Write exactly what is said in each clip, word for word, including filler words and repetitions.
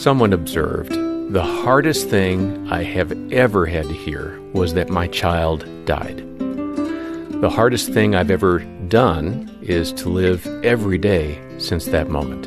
Someone observed, "The hardest thing I have ever had to hear was that my child died. The hardest thing I've ever done is to live every day since that moment."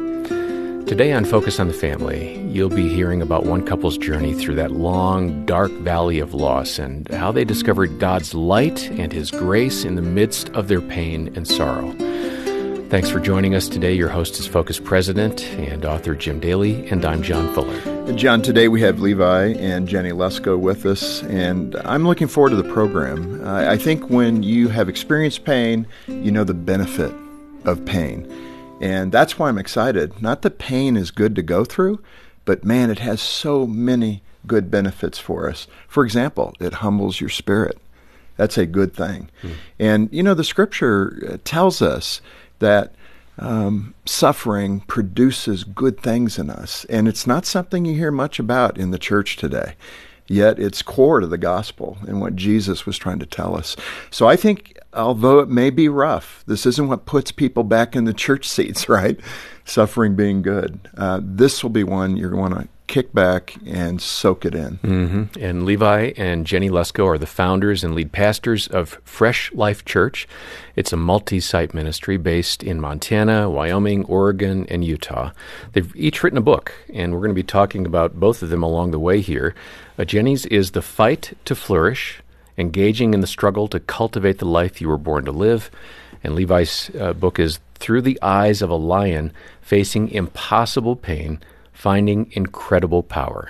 Today on Focus on the Family, you'll be hearing about one couple's journey through that long, dark valley of loss and how they discovered God's light and His grace in the midst of their pain and sorrow. Thanks for joining us today. Your host is Focus President and author Jim Daly, and I'm John Fuller. John, today we have Levi and Jenny Lesko with us, and I'm looking forward to the program. Uh, I think when you have experienced pain, you know the benefit of pain. And that's why I'm excited. Not that pain is good to go through, but man, it has so many good benefits for us. For example, it humbles your spirit. That's a good thing. Mm. And, you know, the Scripture tells us that um, suffering produces good things in us. And it's not something you hear much about in the church today. Yet it's core to the gospel and what Jesus was trying to tell us. So I think, although it may be rough, this isn't what puts people back in the church seats, right? Suffering being good. Uh, this will be one you're going to want to kick back and soak it in. Mm-hmm. And Levi and Jenny Lesko are the founders and lead pastors of Fresh Life Church. It's a multi-site ministry based in Montana, Wyoming, Oregon, and Utah. They've each written a book, and we're going to be talking about both of them along the way here. Uh, Jenny's is The Fight to Flourish, Engaging in the Struggle to Cultivate the Life You Were Born to Live. And Levi's uh, book is Through the Eyes of a Lion, Facing Impossible Pain, Finding Incredible Power.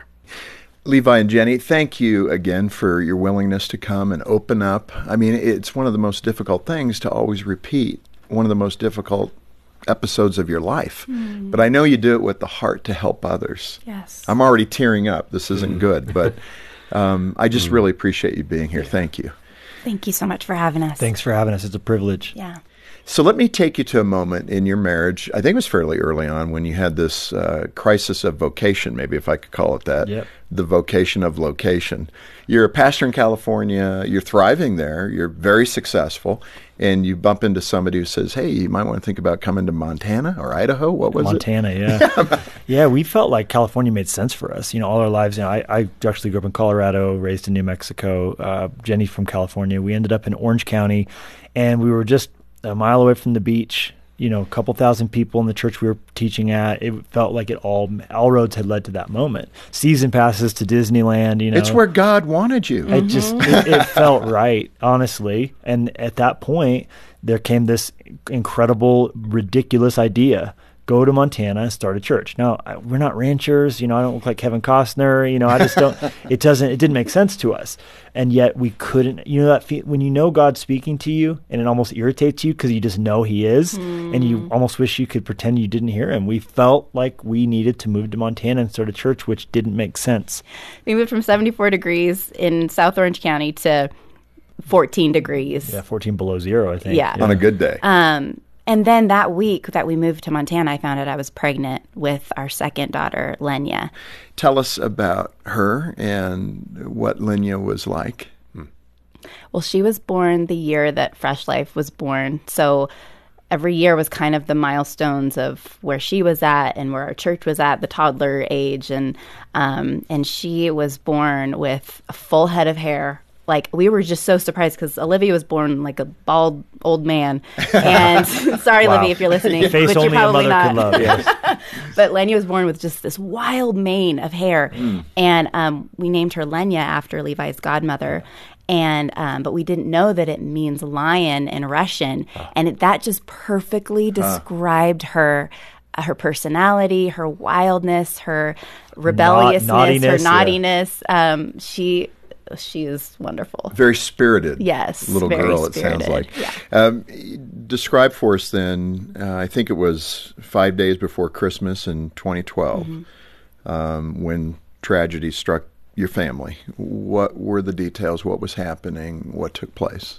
Levi and Jenny, thank you again for your willingness to come and open up. I mean, it's one of the most difficult things to always repeat, one of the most difficult episodes of your life. Mm. But I know you do it with the heart to help others. Yes. I'm already tearing up. This isn't mm. good, but um, I just mm. really appreciate you being here. Thank you. Thank you so much for having us. Thanks for having us. It's a privilege. Yeah. So let me take you to a moment in your marriage. I think it was fairly early on when you had this uh, crisis of vocation, maybe if I could call it that. Yep. The vocation of location. You're a pastor in California. You're thriving there. You're very successful. And you bump into somebody who says, hey, you might want to think about coming to Montana or Idaho. What was Montana, it? Montana, yeah. Yeah, we felt like California made sense for us. You know, all our lives, you know, I, I actually grew up in Colorado, raised in New Mexico. Uh, Jenny's from California. We ended up in Orange County, and we were just a mile away from the beach, you know, a couple thousand people in the church we were teaching at. It felt like it all, all roads had led to that moment. Season passes to Disneyland, you know. It's where God wanted you. It just, it, it felt right, honestly. And at that point, there came this incredible, ridiculous idea. Go to Montana and start a church. Now, I, we're not ranchers. You know, I don't look like Kevin Costner. You know, I just don't, it doesn't, it didn't make sense to us. And yet we couldn't, you know, that fe- when you know God's speaking to you and it almost irritates you because you just know He is, mm. and you almost wish you could pretend you didn't hear Him. We felt like we needed to move to Montana and start a church, which didn't make sense. We moved from seventy-four degrees in South Orange County to fourteen degrees. Yeah, fourteen below zero, I think. Yeah. On a good day. Um, And then that week that we moved to Montana, I found out I was pregnant with our second daughter, Lenya. Tell us about her and what Lenya was like. Hmm. Well, she was born the year that Fresh Life was born. So every year was kind of the milestones of where she was at and where our church was at, the toddler age. And, um, and she was born with a full head of hair. Like, we were just so surprised because Olivia was born like a bald old man. And sorry, wow. Olivia, if you're listening, Face but only you're probably a mother not. Could love, yes. But Lenya was born with just this wild mane of hair. Mm. And um, we named her Lenya after Levi's godmother. And um, but we didn't know that it means lion in Russian. Huh. And it, that just perfectly described huh. her. Her personality, her wildness, her rebelliousness, Naut- naughtiness, her naughtiness. Yeah. Um, she... She is wonderful. Very spirited. Yes. Little very girl, spirited. It sounds like. Yeah. Um, describe for us then, uh, I think it was five days before Christmas in twenty twelve, mm-hmm. um, when tragedy struck your family. What were the details? What was happening? What took place?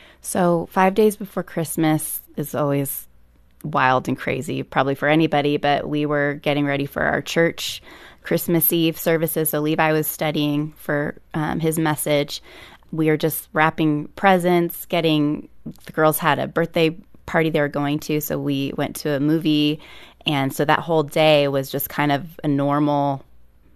So five days before Christmas is always wild and crazy, probably for anybody, but we were getting ready for our church Christmas Eve services. So Levi was studying for um, his message. We were just wrapping presents, getting, the girls had a birthday party they were going to. So we went to a movie. And so that whole day was just kind of a normal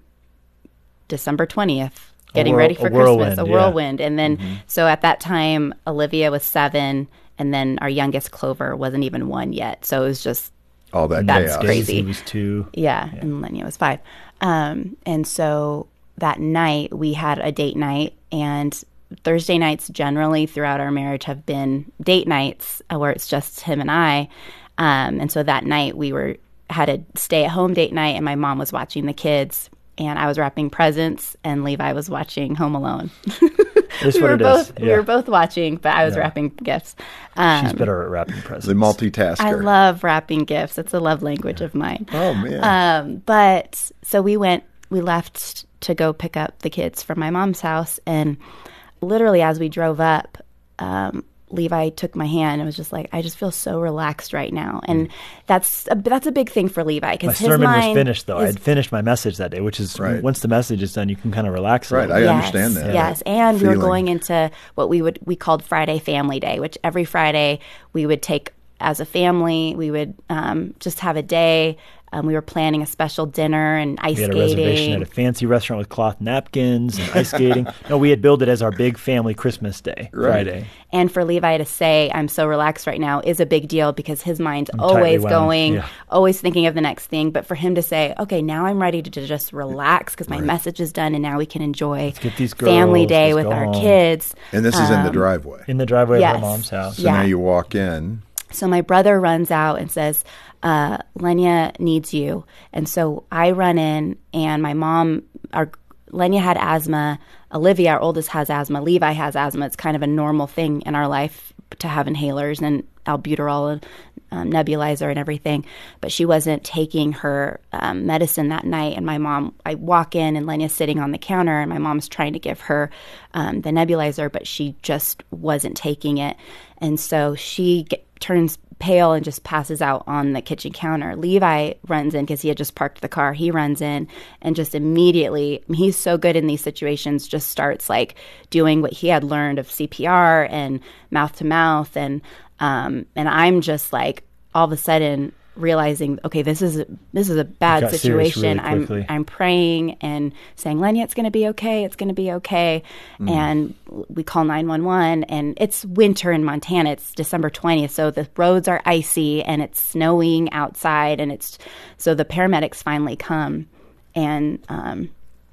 December twentieth, getting whirl- ready for a Christmas, whirlwind, a yeah. whirlwind. And then, mm-hmm. so at that time, Olivia was seven, and then our youngest Clover wasn't even one yet. So it was just all that that's chaos. crazy. He was two. Yeah, yeah. and Lenya was five. Um, and so that night we had a date night, and Thursday nights generally throughout our marriage have been date nights where it's just him and I. Um, and so that night we were had a stay at home date night, and my mom was watching the kids, and I was wrapping presents, and Levi was watching Home Alone. That's we what were it both is. we Yeah. were both watching, but I was Yeah. wrapping gifts. Um, She's better at wrapping presents. The multitasker. I love wrapping gifts. It's a love language of mine. Oh, man. Um, but so we went, we left to go pick up the kids from my mom's house. And literally as we drove up, um, Levi took my hand and was just like, I just feel so relaxed right now. And that's a, that's a big thing for Levi. My Because his sermon mind was finished, though. is- I'd finished my message that day, which is Right. once the message is done, you can kind of relax a Right, little I bit. understand that. Yes, and we were Feeling. going into what we would we called Friday Family Day, which every Friday we would take as a family. We would um, just have a day. Um, we were planning a special dinner and ice We had a skating. reservation at a fancy restaurant with cloth napkins and ice skating. No, we had billed it as our big family Christmas day, Right. Friday. And for Levi to say, I'm so relaxed right now is a big deal because his mind's I'm tightly always wound, going, yeah. always thinking of the next thing. But for him to say, okay, now I'm ready to, to just relax because my message is done and now we can enjoy get these family girls, day let's with go our home. kids. And this is in the driveway. In the driveway Yes. of her mom's house. So Yeah. now you walk in. So my brother runs out and says, uh, Lenya needs you. And so I run in, and my mom, our Lenya had asthma. Olivia, our oldest, has asthma. Levi has asthma. It's kind of a normal thing in our life to have inhalers and albuterol and um, nebulizer and everything. But she wasn't taking her um, medicine that night. And my mom, I walk in, and Lenya's sitting on the counter, and my mom's trying to give her um, the nebulizer, but she just wasn't taking it. And so she get, turns pale and just passes out on the kitchen counter. Levi runs in because he had just parked the car. He runs in and just immediately, I mean, he's so good in these situations, just starts like doing what he had learned of C P R and mouth to mouth. And, um, and I'm just like, all of a sudden realizing, okay, this is, a, this is a bad got serious situation. really I'm, quickly. I'm praying and saying, Lenya, it's going to be okay. It's going to be okay. Mm. And we call nine one one, and it's winter in Montana. It's December twentieth. So the roads are icy and it's snowing outside. And it's, so the paramedics finally come and, um,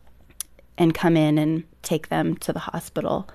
and come in and take them to the hospital.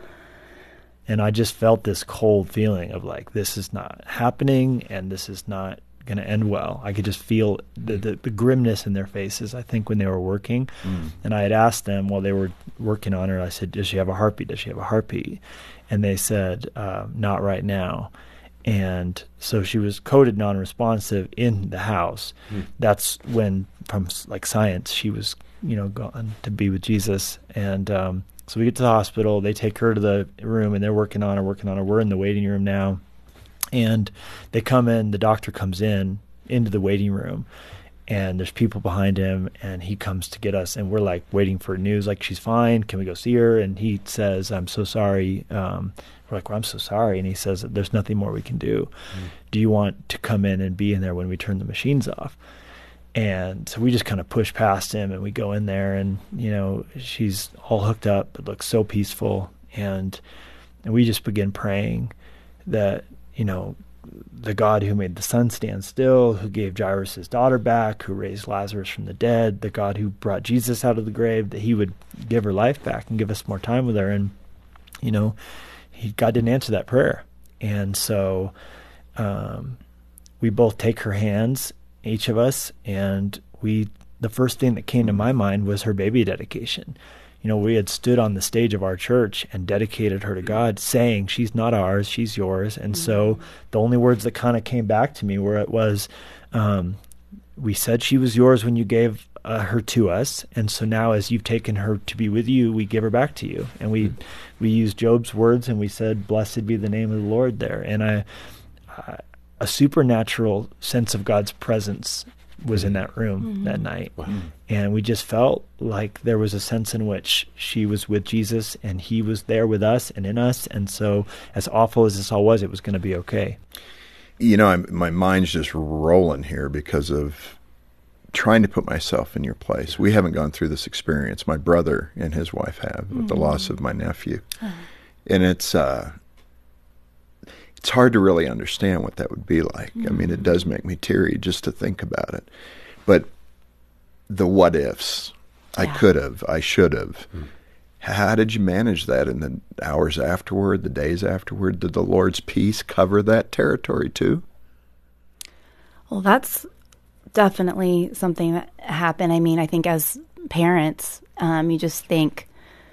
And I just felt this cold feeling of like, this is not happening and this is not going to end well. I could just feel the, the, the grimness in their faces, I think, when they were working. Mm. And I had asked them while they were working on her, I said, does she have a heartbeat? Does she have a heartbeat? And they said, uh, not right now. And so she was coded non-responsive in the house. Mm. That's when, from like science, she was, you know, gone to be with Jesus. And um, so we get to the hospital. They take her to the room, and they're working on her, working on her. We're in the waiting room now. And they come in, the doctor comes in, into the waiting room, and there's people behind him, and he comes to get us, and we're like waiting for news, like, she's fine, can we go see her? And he says, I'm so sorry. Um, we're like, well, I'm so sorry. And he says, there's nothing more we can do. Mm. Do you want to come in and be in there when we turn the machines off? And so we just kind of push past him, and we go in there, and, you know, she's all hooked up, but looks so peaceful. And, and we just begin praying that, you know, the God who made the sun stand still, who gave Jairus his daughter back, who raised Lazarus from the dead, the God who brought Jesus out of the grave, that he would give her life back and give us more time with her. And, you know, he, God didn't answer that prayer. And so um, we both take her hands, each of us, and we, the first thing that came to my mind was her baby dedication. You know, we had stood on the stage of our church and dedicated her to God, saying, she's not ours, she's yours. And mm-hmm. so the only words that kind of came back to me were, it was, um, we said she was yours when you gave uh, her to us. And so now as you've taken her to be with you, we give her back to you. And we, mm-hmm. we used Job's words, and we said, blessed be the name of the Lord there. And I, I a supernatural sense of God's presence was in that room mm-hmm. that night. Wow. And we just felt like there was a sense in which she was with Jesus and he was there with us and in us. And so as awful as this all was, it was going to be okay. you know, I'm, my mind's just rolling here because of trying to put myself in your place. We haven't gone through this experience. My brother and his wife have, with mm-hmm. the loss of my nephew. Oh. And it's uh, it's hard to really understand what that would be like. Mm-hmm. I mean, it does make me teary just to think about it. But the what ifs, yeah. I could have, I should have. Mm-hmm. How did you manage that in the hours afterward, the days afterward? Did the Lord's peace cover that territory too? Well, that's definitely something that happened. I mean, I think as parents, um, you just think,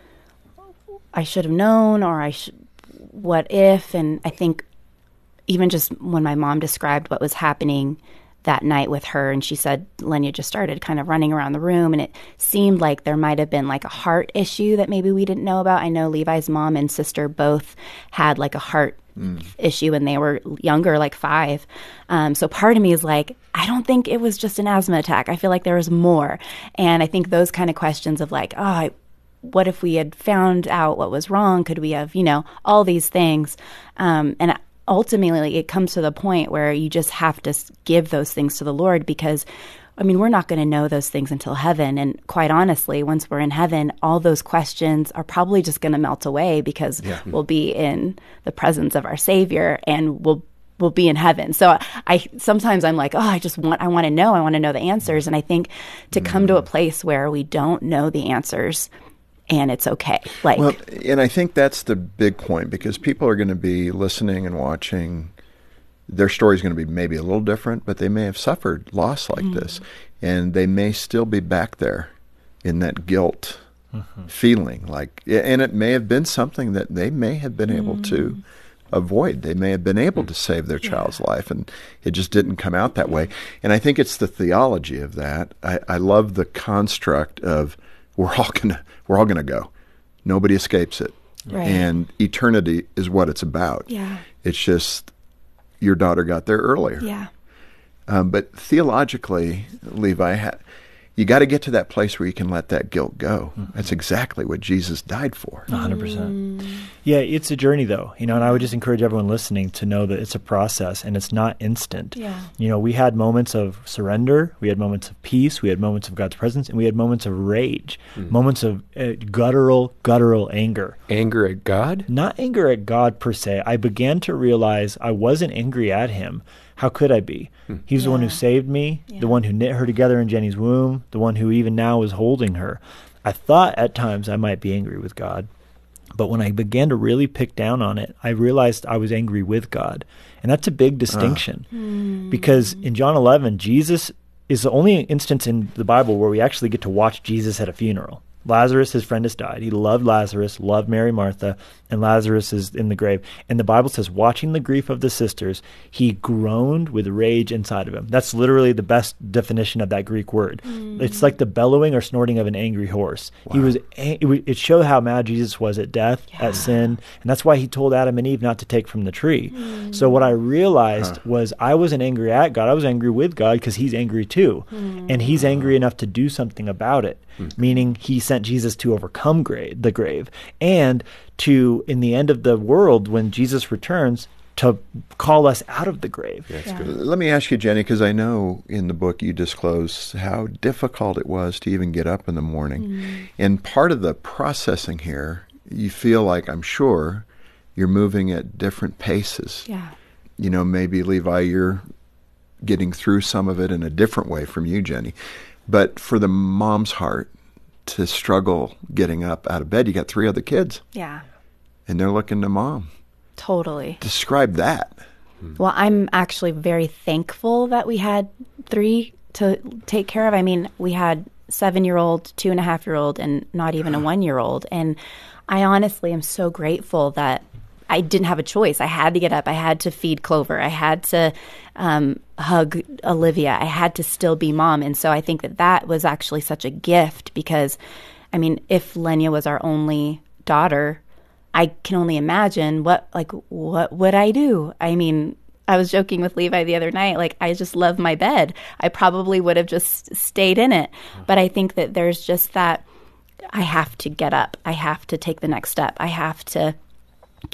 I should have known, or I should, what if? And I think even just when my mom described what was happening that night with her, and she said Lenya just started kind of running around the room, and it seemed like there might have been like a heart issue that maybe we didn't know about. I know Levi's mom and sister both had like a heart mm. issue when they were younger, like five. Um, so part of me is like, I don't think it was just an asthma attack. I feel like there was more. And I think those kind of questions of like, oh, I, what if we had found out what was wrong? Could we have, you know, all these things. Um, and ultimately, it comes to the point where you just have to give those things to the Lord, because, I mean, we're not going to know those things until heaven. And quite honestly, once we're in heaven, all those questions are probably just going to melt away, because yeah. we'll be in the presence of our Savior, and we'll we'll be in heaven. So I sometimes I'm like, oh, I just want I want to know. I want to know the answers. And I think to come mm. to a place where we don't know the answers, and it's okay. Like, well, and I think that's the big point, because people are going to be listening and watching. Their story is going to be maybe a little different, but they may have suffered loss like mm. this, and they may still be back there in that guilt mm-hmm. feeling. Like, and it may have been something that they may have been mm. able to avoid. They may have been able to save their yeah. child's life, and it just didn't come out that way. And I think it's the theology of that. I, I love the construct of we're all gonna we're all gonna go. Nobody escapes it, right. And eternity is what it's about. Yeah, it's just your daughter got there earlier. Yeah, um, but theologically, Levi, ha- you got to get to that place where you can let that guilt go. Mm-hmm. That's exactly what Jesus died for. one hundred percent. Yeah, it's a journey, though. You know, and I would just encourage everyone listening to know that it's a process, and it's not instant. Yeah. You know, we had moments of surrender, we had moments of peace, we had moments of God's presence, and we had moments of rage, mm. moments of uh, guttural, guttural anger. Anger at God? Not anger at God per se. I began to realize I wasn't angry at him. How could I be? Hmm. He's yeah. the one who saved me, yeah. the one who knit her together in Jenny's womb, the one who even now is holding her. I thought at times I might be angry with God, but when I began to really pick down on it, I realized I was angry with God. And that's a big distinction, uh. mm. because in John eleven, Jesus is the only instance in the Bible where we actually get to watch Jesus at a funeral. Lazarus, his friend, has died. He loved Lazarus, loved Mary, Martha, and Lazarus is in the grave. And the Bible says, watching the grief of the sisters, he groaned with rage inside of him. That's literally the best definition of that Greek word. Mm. It's like the bellowing or snorting of an angry horse. Wow. He was. It showed how mad Jesus was at death, yeah. at sin, and that's why he told Adam and Eve not to take from the tree. Mm. So what I realized huh. was I wasn't angry at God. I was angry with God, because he's angry too. Mm. And he's angry enough to do something about it, mm. meaning he sent Jesus to overcome grave, the grave, and to, in the end of the world, when Jesus returns, to call us out of the grave. Yeah, yeah. good. Let me ask you, Jenny, because I know in the book you disclose how difficult it was to even get up in the morning. Mm. And part of the processing here, you feel like, I'm sure, you're moving at different paces. Yeah. You know, maybe, Levi, you're getting through some of it in a different way from you, Jenny. But for the mom's heart to struggle getting up out of bed, you got three other kids. Yeah. And they're looking to mom. Totally. Describe that. Well, I'm actually very thankful that we had three to take care of. I mean, we had seven-year-old, two-and-a-half-year-old, and not even a one-year-old. And I honestly am so grateful that I didn't have a choice. I had to get up. I had to feed Clover. I had to um, hug Olivia. I had to still be mom. And so I think that that was actually such a gift, because, I mean, if Lenya was our only daughter, I can only imagine what, like, what would I do? I mean, I was joking with Levi the other night, like, I just love my bed. I probably would have just stayed in it. But I think that there's just that I have to get up. I have to take the next step. I have to keep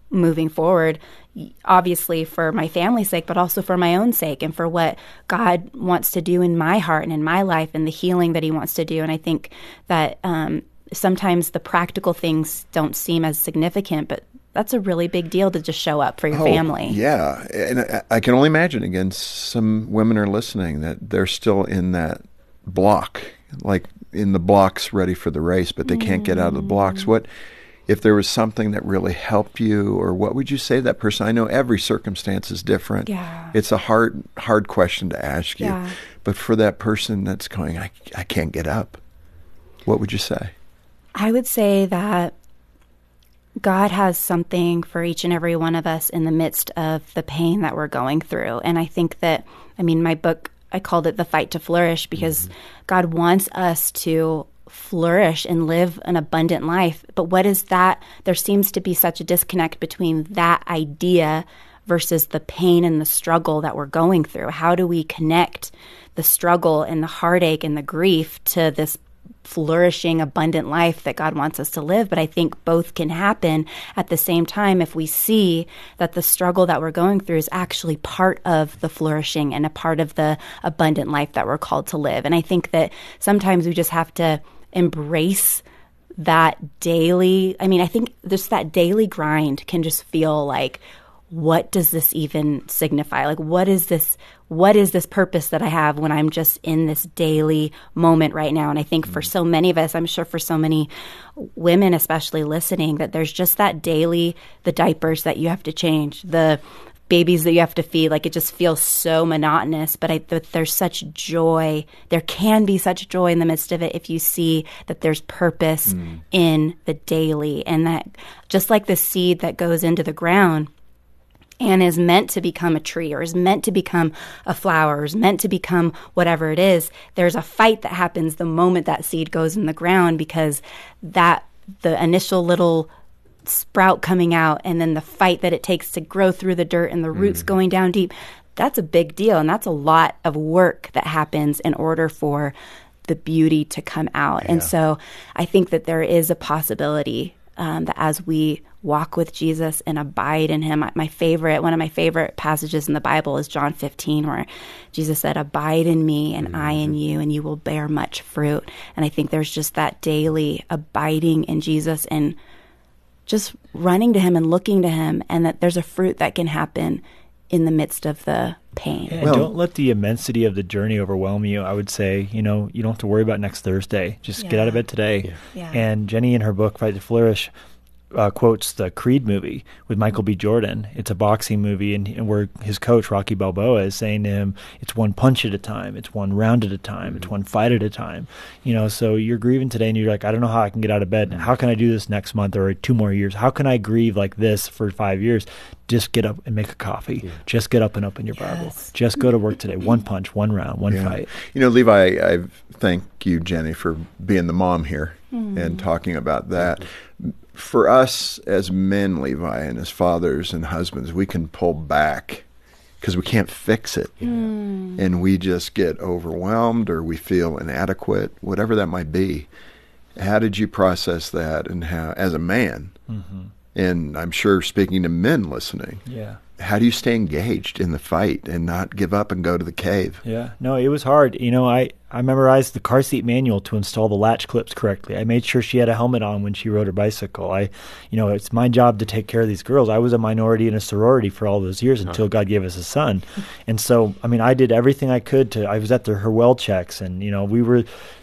moving forward, obviously for my family's sake, but also for my own sake and for what God wants to do in my heart and in my life and the healing that he wants to do. And I think that um, sometimes the practical things don't seem as significant, but that's a really big deal to just show up for your oh, family. Yeah. And I, I can only imagine, again, some women are listening that they're still in that block, like in the blocks ready for the race, but they can't get out of the blocks. What if there was something that really helped you, or what would you say to that person? I know every circumstance is different. Yeah. It's a hard, hard question to ask you. Yeah. But for that person that's going, I, I can't get up, what would you say? I would say that God has something for each and every one of us in the midst of the pain that we're going through. And I think that, I mean, my book, I called it The Fight to Flourish, because mm-hmm. God wants us to flourish and live an abundant life. But what is that? There seems to be such a disconnect between that idea versus the pain and the struggle that we're going through. How do we connect the struggle and the heartache and the grief to this flourishing, abundant life that God wants us to live? But I think both can happen at the same time if we see that the struggle that we're going through is actually part of the flourishing and a part of the abundant life that we're called to live. And I think that sometimes we just have to embrace that daily, I mean, I think just that daily grind can just feel like, what does this even signify? Like, what is this, what is this purpose that I have when I'm just in this daily moment right now? And I think for so many of us, I'm sure for so many women, especially listening, that there's just that daily, the diapers that you have to change, the babies that you have to feed, like it just feels so monotonous. But I, that there's such joy. There can be such joy in the midst of it if you see that there's purpose mm. in the daily. And that just like the seed that goes into the ground and is meant to become a tree or is meant to become a flower or is meant to become whatever it is, there's a fight that happens the moment that seed goes in the ground, because that the initial little sprout coming out and then the fight that it takes to grow through the dirt and the roots mm. going down deep, that's a big deal. And that's a lot of work that happens in order for the beauty to come out. Yeah. And so I think that there is a possibility um, that as we walk with Jesus and abide in him. My favorite, one of my favorite passages in the Bible is John fifteen, where Jesus said, abide in me and mm-hmm. I in you, and you will bear much fruit. And I think there's just that daily abiding in Jesus and just running to him and looking to him, and that there's a fruit that can happen in the midst of the pain. Yeah, well, don't let the immensity of the journey overwhelm you. I would say, you know, you don't have to worry about next Thursday. Just yeah. get out of bed today. Yeah. Yeah. And Jenny, in her book, Fight to Flourish, Uh, quotes the Creed movie with Michael B. Jordan. It's a boxing movie, and, and where his coach, Rocky Balboa, is saying to him, it's one punch at a time, it's one round at a time, mm-hmm. it's one fight at a time. You know, so you're grieving today, and you're like, I don't know how I can get out of bed. How can I do this next month or two more years? How can I grieve like this for five years? Just get up and make a coffee. Yeah. Just get up and open your yes. Bible. Just go to work today. One punch, one round, one yeah. fight. You know, Levi, I thank you, Jenny, for being the mom here mm. and talking about that. For us as men, Levi, and as fathers and husbands, we can pull back because we can't fix it. Mm. And we just get overwhelmed or we feel inadequate, whatever that might be. How did you process that, and how, as a man, mm-hmm. and I'm sure speaking to men listening, yeah. how do you stay engaged in the fight and not give up and go to the cave? Yeah, no, it was hard. You know, I, I memorized the car seat manual to install the latch clips correctly. I made sure she had a helmet on when she rode her bicycle. I, you know, it's my job to take care of these girls. I was a minority in a sorority for all those years until God gave us a son. And so, I mean, I did everything I could to, I was at the, her well checks, and, you know, we were,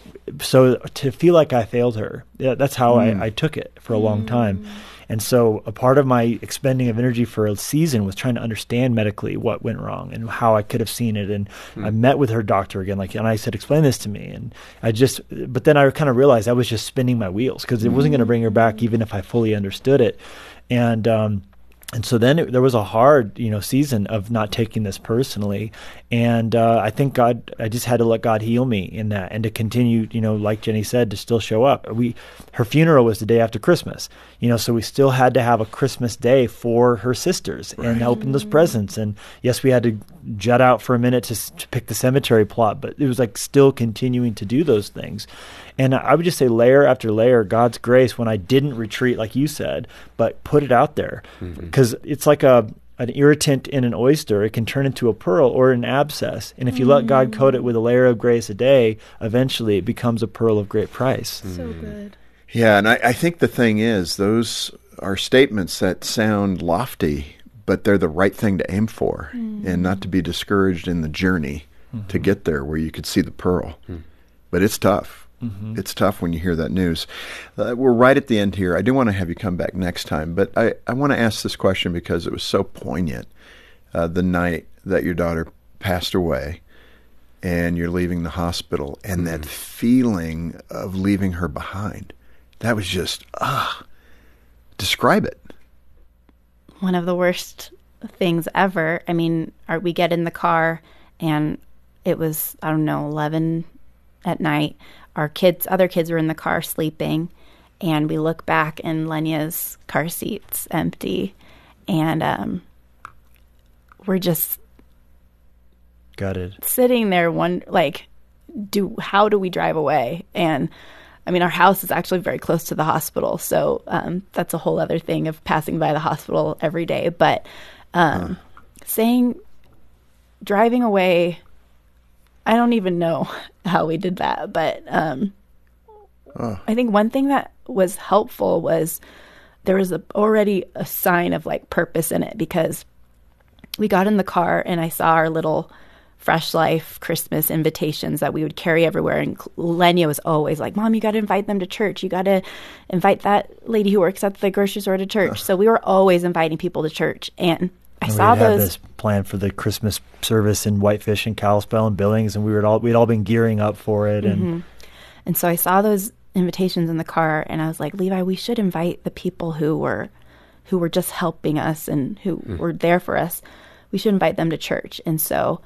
so to feel like I failed her, yeah, that's how mm. I, I took it for a long time. Mm. And so a part of my expending of energy for a season was trying to understand medically what went wrong and how I could have seen it. And mm. I met with her doctor again, like, and I said, explain this to me. And I just, but then I kind of realized I was just spinning my wheels because it mm. wasn't going to bring her back even if I fully understood it. And, um, And so then it, there was a hard, you know, season of not taking this personally. And uh, I think God, I just had to let God heal me in that, and to continue, you know, like Jenny said, to still show up. We, her funeral was the day after Christmas, you know, so we still had to have a Christmas day for her sisters right. and open those presents. And yes, we had to jet out for a minute to, to pick the cemetery plot, but it was like still continuing to do those things. And I would just say layer after layer, God's grace, when I didn't retreat, like you said, but put it out there. Because mm-hmm. it's like a an irritant in an oyster. It can turn into a pearl or an abscess. And if you mm. let God coat it with a layer of grace a day, eventually it becomes a pearl of great price. Mm. So good. Yeah, and I, I think the thing is, those are statements that sound lofty, but they're the right thing to aim for, mm. and not to be discouraged in the journey mm-hmm. to get there where you could see the pearl. Mm. But it's tough. Mm-hmm. It's tough when you hear that news. Uh, we're right at the end here. I do want to have you come back next time, but I, I want to ask this question because it was so poignant uh, the night that your daughter passed away and you're leaving the hospital, and mm-hmm. that feeling of leaving her behind. That was just, ah, describe it. One of the worst things ever. I mean, our, we get in the car and it was, I don't know, eleven at night. Our kids, other kids were in the car sleeping, and we look back and Lenya's car seat's empty, and um, we're just gutted, sitting there, one like, do how do we drive away? And I mean, our house is actually very close to the hospital, so um, that's a whole other thing of passing by the hospital every day. But um, huh. saying, driving away. I don't even know how we did that, but um, oh. I think one thing that was helpful was there was a, already a sign of like purpose in it, because we got in the car and I saw our little Fresh Life Christmas invitations that we would carry everywhere. And Lenya was always like, Mom, you got to invite them to church. You got to invite that lady who works at the grocery store to church. Oh. So we were always inviting people to church. And I and saw we those. had this plan for the Christmas service in Whitefish and Kalispell and Billings, and we were all we'd all been gearing up for it. And mm-hmm. and so I saw those invitations in the car, and I was like, Levi, we should invite the people who were who were just helping us and who mm. were there for us. We should invite them to church. And so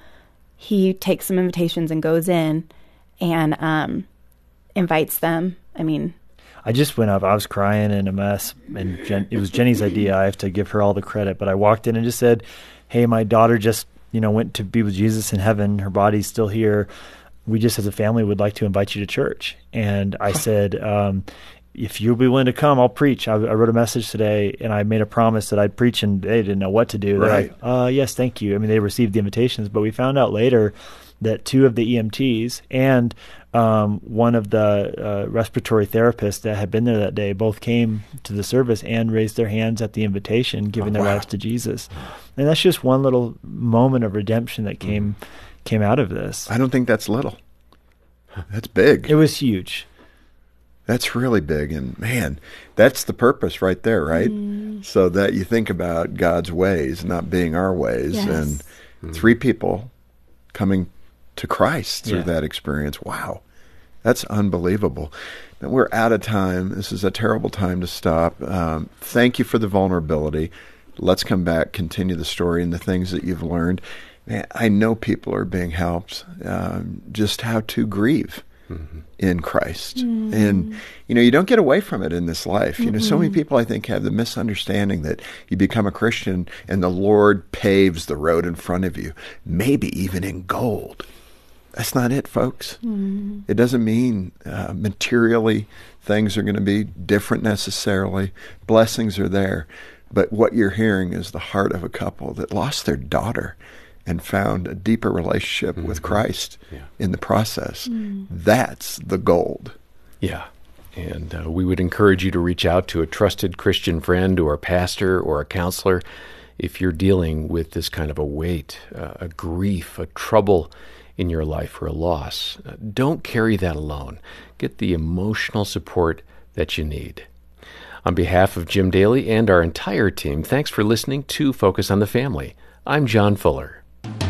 he takes some invitations and goes in and um, invites them. I mean. I just went up. I was crying and a mess, and Jen, it was Jenny's idea. I have to give her all the credit. But I walked in and just said, hey, my daughter just, you know, went to be with Jesus in heaven. Her body's still here. We just as a family would like to invite you to church. And I said, um, if you'll be willing to come, I'll preach. I, I wrote a message today, and I made a promise that I'd preach, and they didn't know what to do. They're right. like, uh, yes, thank you. I mean, they received the invitations, but we found out later that two of the E M Ts and um, one of the uh, respiratory therapists that had been there that day both came to the service and raised their hands at the invitation, giving oh, their wow. lives to Jesus. And that's just one little moment of redemption that came mm. came out of this. I don't think that's little. That's big. It was huge. That's really big. And man, that's the purpose right there, right? Mm. So that you think about God's ways not being our ways. Yes. And mm. three people coming to Christ through yeah. that experience. Wow. That's unbelievable. And we're out of time. This is a terrible time to stop. Um, thank you for the vulnerability. Let's come back, continue the story and the things that you've learned. Man, I know people are being helped um, just how to grieve mm-hmm. in Christ. Mm. And, you know, you don't get away from it in this life. Mm-hmm. You know, so many people, I think, have the misunderstanding that you become a Christian and the Lord paves the road in front of you, maybe even in gold. That's not it, folks. Mm. It doesn't mean uh, materially things are going to be different necessarily. Blessings are there. But what you're hearing is the heart of a couple that lost their daughter and found a deeper relationship mm-hmm. with Christ yeah. in the process. Mm. That's the gold. Yeah. And uh, we would encourage you to reach out to a trusted Christian friend or a pastor or a counselor if you're dealing with this kind of a weight, uh, a grief, a trouble in your life or a loss. Uh, don't carry that alone. Get the emotional support that you need. On behalf of Jim Daly and our entire team, thanks for listening to Focus on the Family. I'm John Fuller.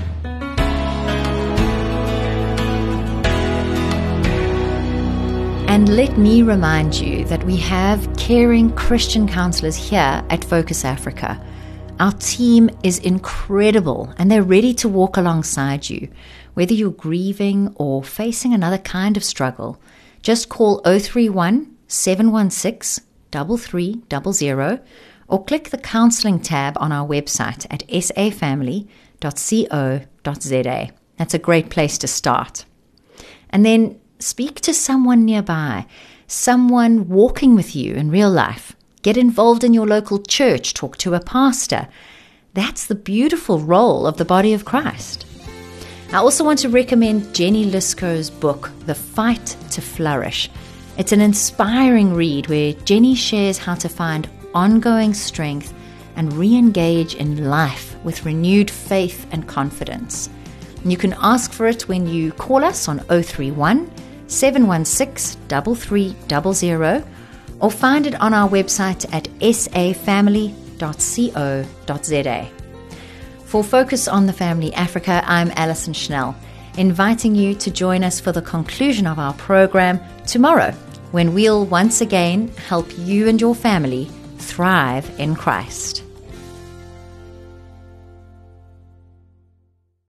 And let me remind you that we have caring Christian counselors here at Focus Africa. Our team is incredible, and they're ready to walk alongside you. Whether you're grieving or facing another kind of struggle, just call oh three one, seven one six, three three zero zero or click the counseling tab on our website at s a family dot co dot z a. That's a great place to start. And then speak to someone nearby, someone walking with you in real life. Get involved in your local church, talk to a pastor. That's the beautiful role of the body of Christ. I also want to recommend Jenny Lisko's book, The Fight to Flourish. It's an inspiring read where Jenny shares how to find ongoing strength and re-engage in life with renewed faith and confidence. You can ask for it when you call us on oh three one, seven one six, three three zero zero or find it on our website at s a family dot co dot z a. For Focus on the Family Africa, I'm Alison Schnell, inviting you to join us for the conclusion of our program tomorrow, when we'll once again help you and your family thrive in Christ.